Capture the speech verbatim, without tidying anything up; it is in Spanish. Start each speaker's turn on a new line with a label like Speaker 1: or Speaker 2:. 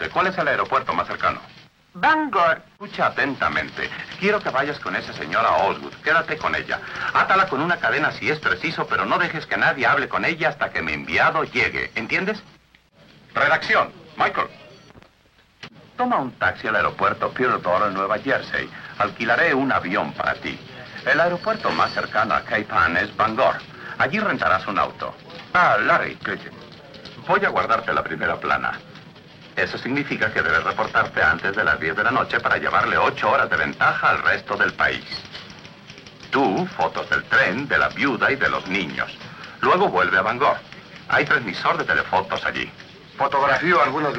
Speaker 1: noche. ¿Cuál es el aeropuerto más cercano?
Speaker 2: Bangor.
Speaker 1: Escucha atentamente. Quiero que vayas con esa señora Osgood. Quédate con ella. Átala con una cadena si es preciso, pero no dejes que nadie hable con ella hasta que mi enviado llegue. ¿Entiendes? Redacción. Michael. Toma un taxi al aeropuerto Peterborough en Nueva Jersey. Alquilaré un avión para ti. El aeropuerto más cercano a Cape Ann es Bangor. Allí rentarás un auto. Ah, Larry, voy a guardarte la primera plana. Eso significa que debes reportarte antes de las diez de la noche para llevarle ocho horas de ventaja al resto del país. Tú, fotos del tren, de la viuda y de los niños. Luego vuelve a Bangor. Hay transmisor de telefotos allí.
Speaker 3: Fotografío algunos